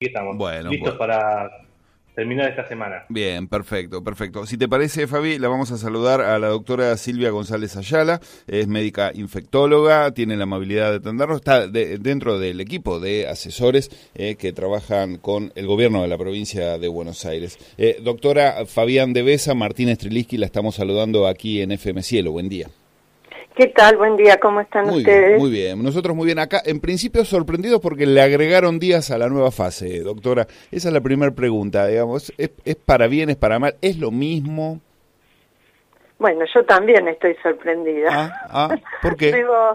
estamos Bueno, listos para terminar esta semana. bien, perfecto, perfecto. Si te parece, Fabi, la vamos a saludar a la doctora Silvia González Ayala, es médica infectóloga, tiene la amabilidad de atendernos, está dentro del equipo de asesores que trabajan con el gobierno de la provincia de Buenos Aires. Doctora Fabián de Besa, Martínez Triliski, la estamos saludando aquí en FM Cielo. Buen día. ¿Qué tal? Buen día, ¿cómo están Muy ustedes? bien, muy bien. Nosotros muy bien acá. En principio sorprendidos porque le agregaron días a la nueva fase, doctora. Esa es la primera pregunta, digamos. ¿Es para bien, es para mal? ¿Es lo mismo? Bueno, yo también estoy sorprendida. ¿Por qué? Digo,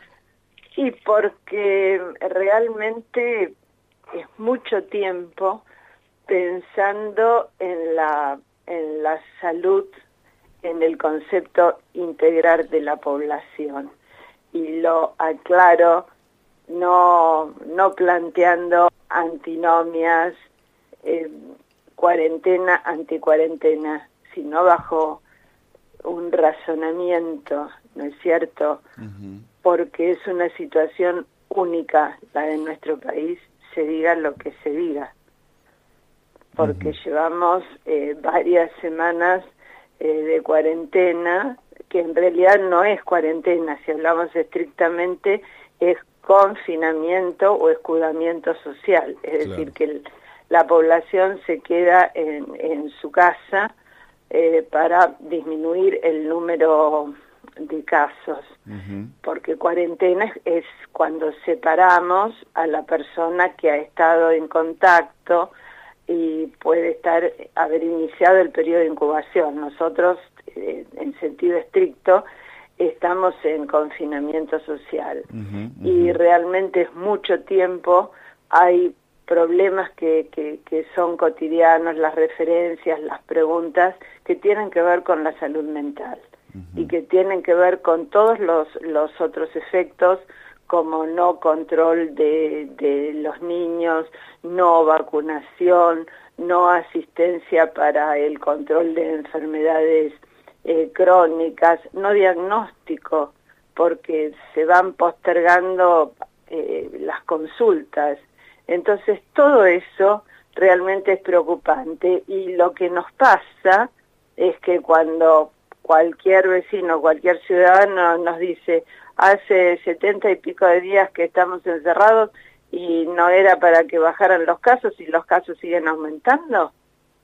y porque realmente es mucho tiempo pensando en la salud, en el concepto integral de la población. Y lo aclaro, no planteando antinomias, cuarentena, anticuarentena, sino bajo un razonamiento, ¿no es cierto? Porque es una situación única la de nuestro país, se diga lo que se diga. Porque llevamos varias semanas de cuarentena, que en realidad no es cuarentena, si hablamos estrictamente, es confinamiento o escudamiento social, es decir, que la población se queda en su casa para disminuir el número de casos, porque cuarentena es cuando separamos a la persona que ha estado en contacto y puede haber iniciado el periodo de incubación. Nosotros, en sentido estricto, estamos en confinamiento social y realmente es mucho tiempo. Hay problemas que son cotidianos, las referencias, las preguntas que tienen que ver con la salud mental y que tienen que ver con todos los otros efectos, como no control de los niños, no vacunación, no asistencia para el control de enfermedades crónicas, no diagnóstico, porque se van postergando las consultas. Entonces todo eso realmente es preocupante, y lo que nos pasa es que cuando cualquier vecino, cualquier ciudadano nos dice: hace 70 y pico de días que estamos encerrados y no era para que bajaran los casos y los casos siguen aumentando.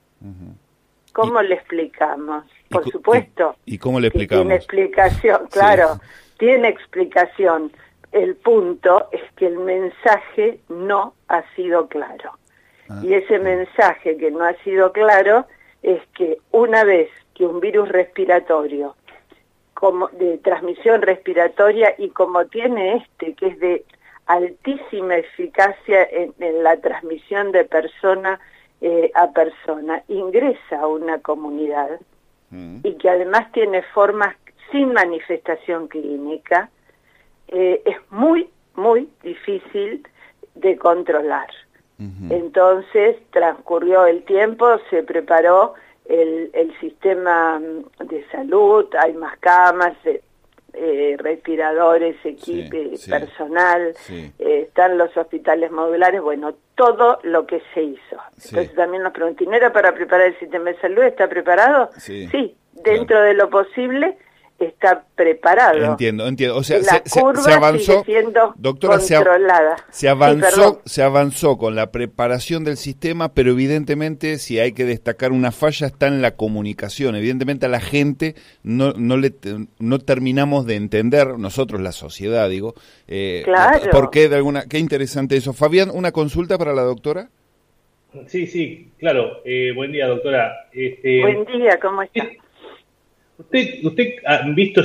¿Cómo le explicamos? Por supuesto. ¿Y cómo le explicamos? Tiene explicación, claro, tiene explicación. El punto es que el mensaje no ha sido claro. Y ese mensaje que no ha sido claro es que una vez que un virus respiratorio, como de transmisión respiratoria, y como tiene que es de altísima eficacia en la transmisión de persona a persona, ingresa a una comunidad y que además tiene formas sin manifestación clínica, es muy, muy difícil de controlar. Entonces transcurrió el tiempo, se preparó el sistema de salud, hay más camas, respiradores, equipo, personal, están los hospitales modulares, bueno, todo lo que se hizo. Entonces también nos preguntan: ¿no era para preparar el sistema de salud? ¿Está preparado? Sí, dentro de lo posible está preparado. Entiendo. O sea, la curva se avanzó, sigue siendo doctora, controlada. Se avanzó con la preparación del sistema, pero evidentemente, si hay que destacar una falla, está en la comunicación. Evidentemente a la gente no terminamos de entender, nosotros, la sociedad, digo, claro. ¿Por qué? Qué interesante eso. Fabián, ¿una consulta para la doctora? Sí, claro. Buen día, doctora. Buen día, ¿cómo está? Usted ha visto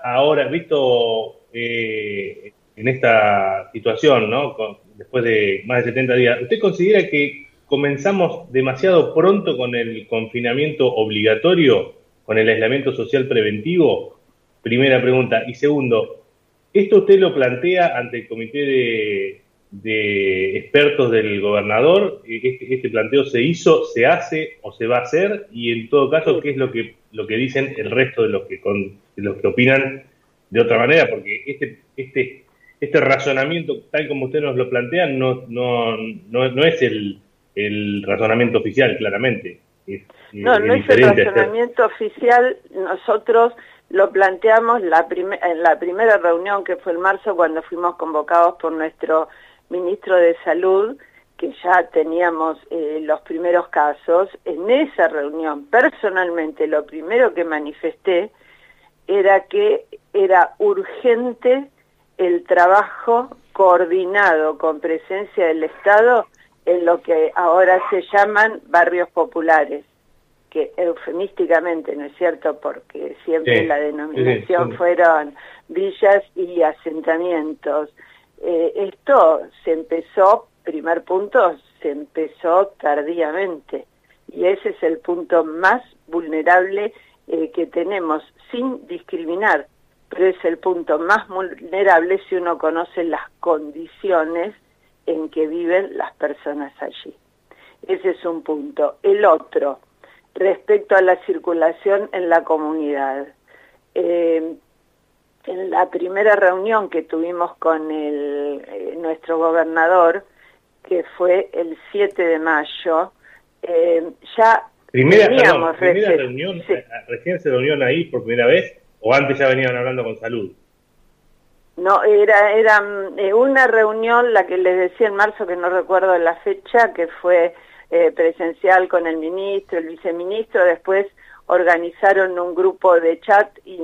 en esta situación, ¿no? Después de más de 70 días, ¿usted considera que comenzamos demasiado pronto con el confinamiento obligatorio, con el aislamiento social preventivo? Primera pregunta. Y segundo, ¿esto usted lo plantea ante el comité de expertos del gobernador? ¿Este planteo se hizo, se hace o se va a hacer? Y en todo caso, ¿qué es lo que dicen el resto de los que opinan de otra manera? Porque este razonamiento, tal como usted nos lo plantea, no es el razonamiento oficial, claramente. No es el razonamiento oficial. Nosotros lo planteamos en la primera reunión, que fue en marzo, cuando fuimos convocados por nuestro ministro de Salud, que ya teníamos los primeros casos. En esa reunión, personalmente, lo primero que manifesté era que era urgente el trabajo coordinado con presencia del Estado en lo que ahora se llaman barrios populares, que eufemísticamente, ¿no es cierto?, porque siempre la denominación fueron villas y asentamientos. Esto se empezó, primer punto, se empezó tardíamente, y ese es el punto más vulnerable que tenemos, sin discriminar, pero es el punto más vulnerable si uno conoce las condiciones en que viven las personas allí. Ese es un punto. El otro, respecto a la circulación en la comunidad. En la primera reunión que tuvimos con nuestro gobernador, que fue el 7 de mayo, ya primera reunión, sí. ¿Recién se reunieron ahí por primera vez o antes ya venían hablando con salud? No, era una reunión, la que les decía en marzo, que no recuerdo la fecha, que fue presencial con el ministro, el viceministro. Después organizaron un grupo de chat y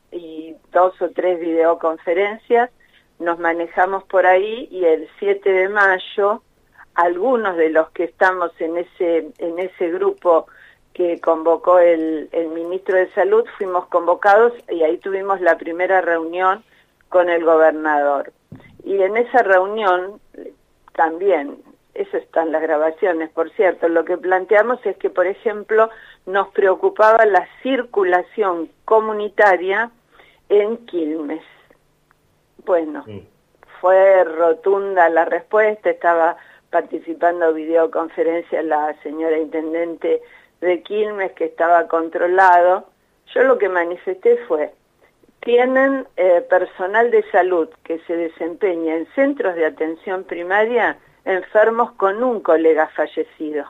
2 o 3 videoconferencias. Nos manejamos por ahí, y el 7 de mayo, algunos de los que estamos en ese grupo que convocó el ministro de Salud, fuimos convocados, y ahí tuvimos la primera reunión con el gobernador. Y en esa reunión también, eso está en las grabaciones, por cierto, lo que planteamos es que, por ejemplo, nos preocupaba la circulación comunitaria en Quilmes. Bueno, fue rotunda la respuesta, estaba participando videoconferencia la señora intendente de Quilmes, que estaba controlado. Yo lo que manifesté fue: tienen personal de salud que se desempeña en centros de atención primaria enfermos con un colega fallecido.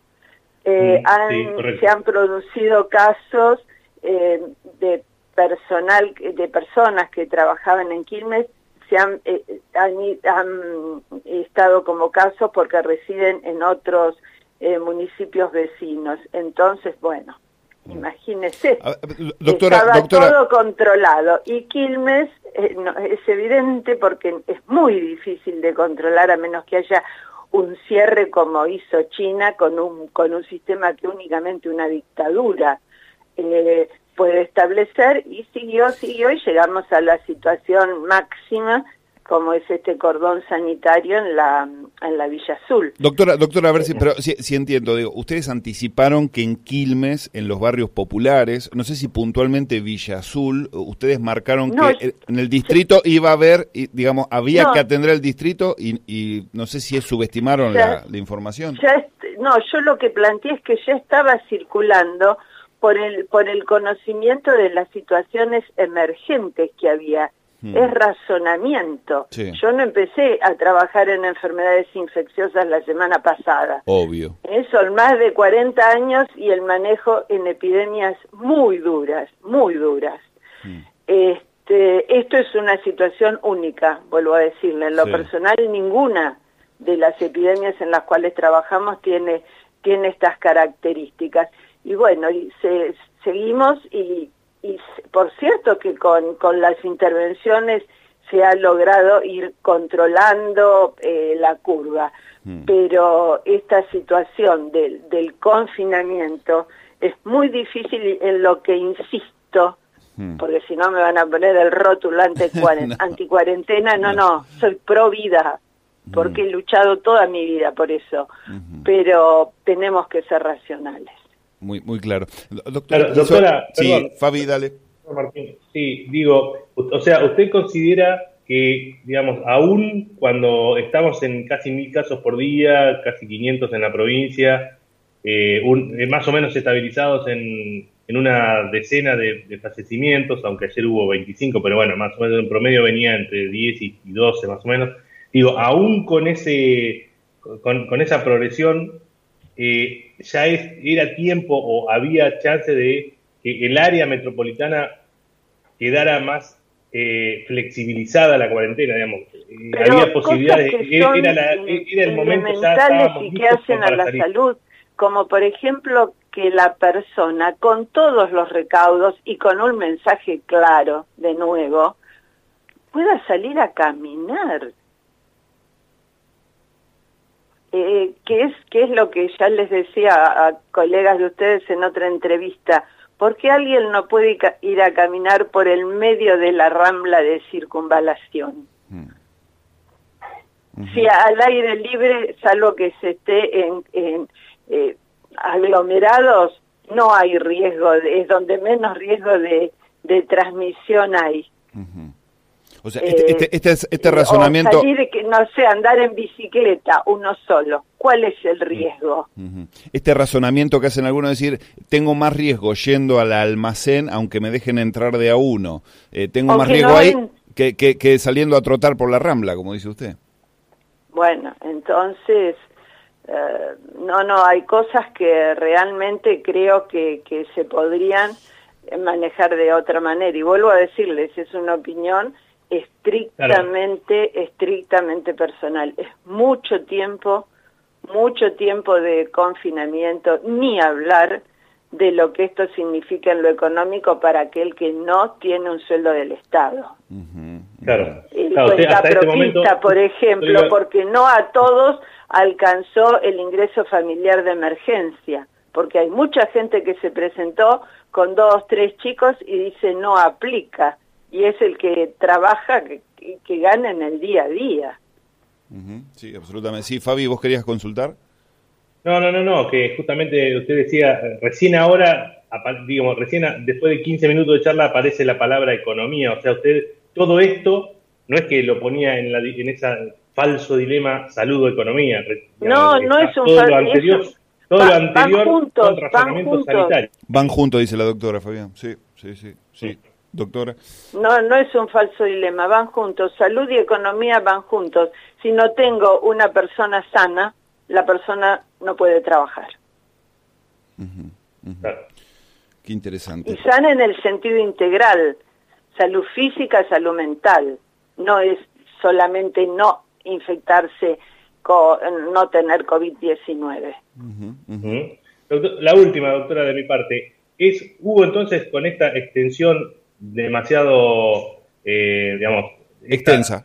Se han producido casos de personas que trabajaban en Quilmes, han estado como casos porque residen en otros municipios vecinos. Entonces, bueno, imagínese, estaba todo controlado, y Quilmes es evidente, porque es muy difícil de controlar a menos que haya un cierre como hizo China con un sistema que únicamente una dictadura puede establecer, y siguió y llegamos a la situación máxima, como es este cordón sanitario en la Villa Azul. Doctora, a ver si entiendo, digo, ustedes anticiparon que en Quilmes, en los barrios populares, no sé si puntualmente Villa Azul, ustedes marcaron que en el distrito iba a haber, digamos, había que atender el distrito, y no sé si subestimaron la información. Yo lo que planteé es que ya estaba circulando por el conocimiento de las situaciones emergentes que había. Es razonamiento. Sí. Yo no empecé a trabajar en enfermedades infecciosas la semana pasada. Obvio. Son más de 40 años y el manejo en epidemias muy duras, muy duras. Esto es una situación única, vuelvo a decirle. En lo personal, ninguna de las epidemias en las cuales trabajamos tiene estas características. Y bueno, seguimos y por cierto que con las intervenciones se ha logrado ir controlando la curva, pero esta situación del confinamiento es muy difícil, en lo que insisto, porque si no me van a poner el rótulo anticuarentena. No, soy pro vida, porque he luchado toda mi vida por eso, pero tenemos que ser racionales. Muy claro. Doctora, perdón, Fabi, dale. Martín, sí, digo, o sea, ¿usted considera que, digamos, aún cuando estamos en casi 1000 casos por día, casi 500 en la provincia, más o menos estabilizados en una decena de fallecimientos, aunque ayer hubo 25, pero bueno, más o menos en promedio venía entre 10 y 12 más o menos, digo, aún con esa progresión, ya era tiempo o había chance de que el área metropolitana quedara más flexibilizada la cuarentena, digamos. Había posibilidades, era el momento, ya estábamos y que hacen a la salud, como por ejemplo que la persona con todos los recaudos y con un mensaje claro, de nuevo, pueda salir a caminar. ¿Qué es lo que ya les decía a colegas de ustedes en otra entrevista? ¿Por qué alguien no puede ir a caminar por el medio de la Rambla de Circunvalación? Si al aire libre, salvo que se esté en aglomerados, no hay riesgo, es donde menos riesgo de transmisión hay. O sea, este razonamiento... O salir, no sé, andar en bicicleta, uno solo. ¿Cuál es el riesgo? Este razonamiento que hacen algunos, decir, tengo más riesgo yendo al almacén, aunque me dejen entrar de a uno. Tengo más riesgo ahí que saliendo a trotar por la Rambla, como dice usted. Bueno, entonces, no, hay cosas que realmente creo que se podrían manejar de otra manera. Y vuelvo a decirles, es una opinión estrictamente personal. Es mucho tiempo de confinamiento, ni hablar de lo que esto significa en lo económico para aquel que no tiene un sueldo del Estado. Claro. El cuentaproquista, por ejemplo, porque no a todos alcanzó el ingreso familiar de emergencia, porque hay mucha gente que se presentó con 2, 3 chicos y dice no aplica, y es el que trabaja, que gana en el día a día. Sí, absolutamente. Sí, Fabi, ¿vos querías consultar? No, que justamente usted decía, recién ahora, después de 15 minutos de charla aparece la palabra economía, o sea, usted, todo esto, no es que lo ponía en ese falso dilema salud o economía. No es un todo lo anterior, son razonamientos sanitarios. Van juntos, dice la doctora, Fabián. Sí. Doctora. No es un falso dilema, van juntos. Salud y economía van juntos. Si no tengo una persona sana, la persona no puede trabajar. Claro. Qué interesante. Y sana en el sentido integral. Salud física, salud mental. No es solamente no infectarse, no tener COVID-19. La última, doctora, de mi parte. ¿Hubo entonces con esta extensión demasiado, extensa,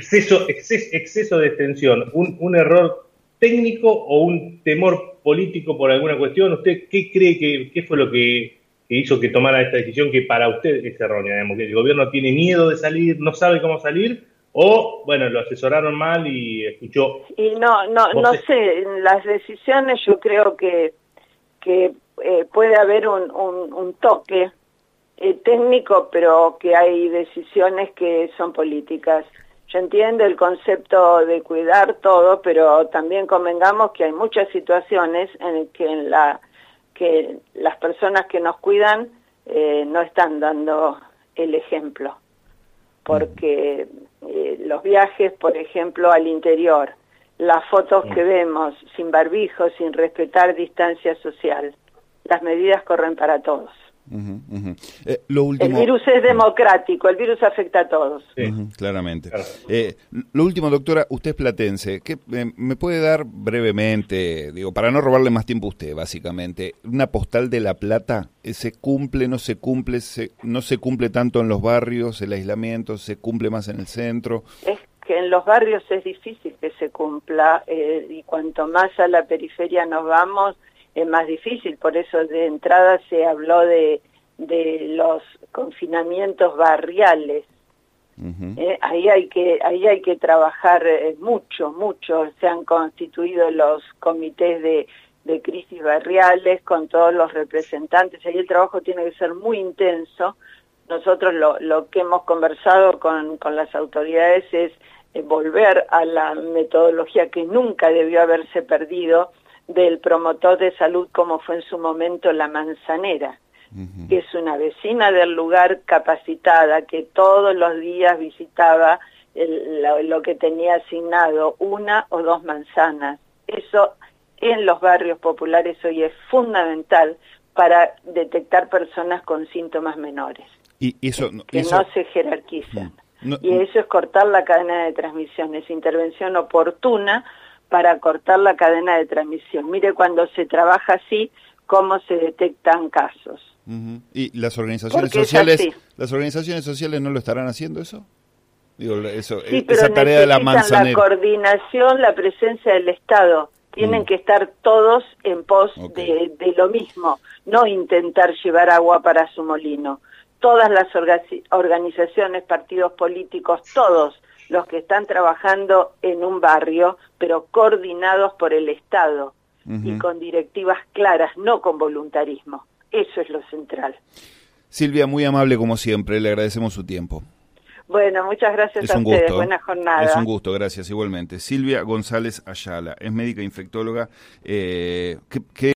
exceso de extensión, un error técnico o un temor político por alguna cuestión? ¿Usted qué cree qué fue lo que hizo que tomara esta decisión que para usted es errónea? Digamos, que el gobierno tiene miedo de salir, no sabe cómo salir, o, bueno, lo asesoraron mal y escuchó. Y no sé, las decisiones yo creo que puede haber un toque técnico, pero que hay decisiones que son políticas. Yo entiendo el concepto de cuidar todo, pero también convengamos que hay muchas situaciones en que las personas que nos cuidan no están dando el ejemplo, porque los viajes, por ejemplo, al interior, las fotos que vemos sin barbijo, sin respetar distancia social, las medidas corren para todos. Lo último... El virus es democrático, el virus afecta a todos. Claramente. Claro. Lo último, doctora, usted es platense. ¿Qué, me puede dar brevemente, para no robarle más tiempo a usted, básicamente, una postal de La Plata? ¿Se cumple, no se cumple, no se cumple tanto en los barrios, el aislamiento, se cumple más en el centro? Es que en los barrios es difícil que se cumpla, y cuanto más a la periferia nos vamos, es más difícil. Por eso de entrada se habló de los confinamientos barriales. Ahí hay que trabajar mucho. Se han constituido los comités de crisis barriales con todos los representantes. Ahí el trabajo tiene que ser muy intenso. Nosotros lo que hemos conversado con las autoridades es volver a la metodología que nunca debió haberse perdido, del promotor de salud como fue en su momento la Manzanera, que es una vecina del lugar capacitada que todos los días visitaba lo que tenía asignado, 1 o 2 manzanas. Eso en los barrios populares hoy es fundamental para detectar personas con síntomas menores, y eso no eso, se jerarquizan. Y eso es cortar la cadena de transmisión, es intervención oportuna para cortar la cadena de transmisión. Mire, cuando se trabaja así, cómo se detectan casos. ¿Y las organizaciones sociales no lo estarán haciendo eso? Digo, eso, sí, esa tarea de la manzanera. La coordinación, la presencia del Estado. Tienen que estar todos en pos de lo mismo, no intentar llevar agua para su molino. Todas las organizaciones, partidos políticos, todos los que están trabajando en un barrio, pero coordinados por el Estado y con directivas claras, no con voluntarismo. Eso es lo central. Silvia, muy amable como siempre, le agradecemos su tiempo. Bueno, muchas gracias a ustedes, buena jornada. Es un gusto, gracias igualmente. Silvia González Ayala, es médica infectóloga,